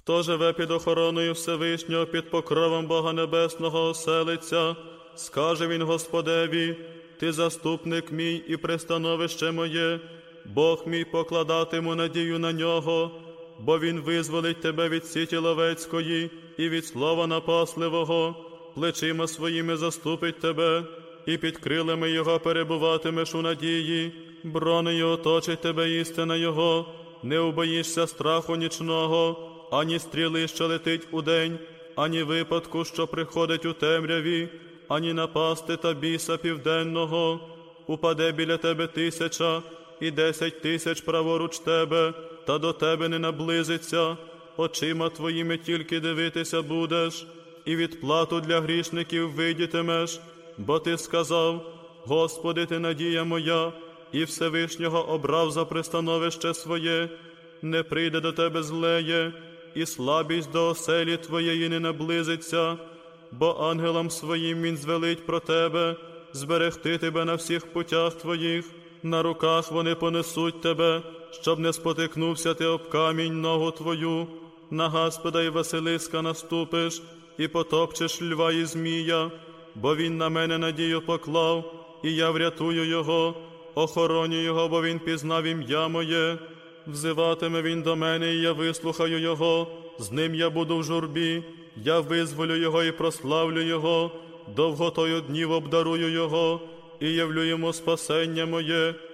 Хто живе під охороною Всевишнього, під покровом Бога Небесного оселиться, скаже він Господеві: «Ти заступник мій і пристановище моє, Бог мій, покладатиму надію на нього, бо він визволить тебе від сіті ловецької і від слова напасливого, плечима своїми заступить тебе, і під крилами його перебуватимеш у надії, бронею оточить тебе істина його, не убоїшся страху нічного, ані стріли, що летить удень, ані випадку, що приходить у темряві, ані напасти та біса південного. Упаде біля тебе 1000, і 10 000 праворуч тебе, та до тебе не наблизиться. Очима твоїми тільки дивитися будеш, і відплату для грішників видітимеш, бо ти сказав: Господи, ти надія моя, і Всевишнього обрав за пристановище своє. Не прийде до тебе злеє, і слабість до оселі твоєї не наблизиться, бо ангелам своїм він звелить про тебе, зберегти тебе на всіх путях твоїх, на руках вони понесуть тебе, щоб не спотикнувся ти об камінь ногу твою. На Господа і Василиска наступиш, і потопчеш льва і змія, бо він на мене надію поклав, і я врятую його, охороню його, бо він пізнав ім'я моє. Взиватиме він до мене, і я вислухаю його, з ним я буду в журбі, я визволю його і прославлю його, довготою днів обдарую його, і явлю йому спасення моє.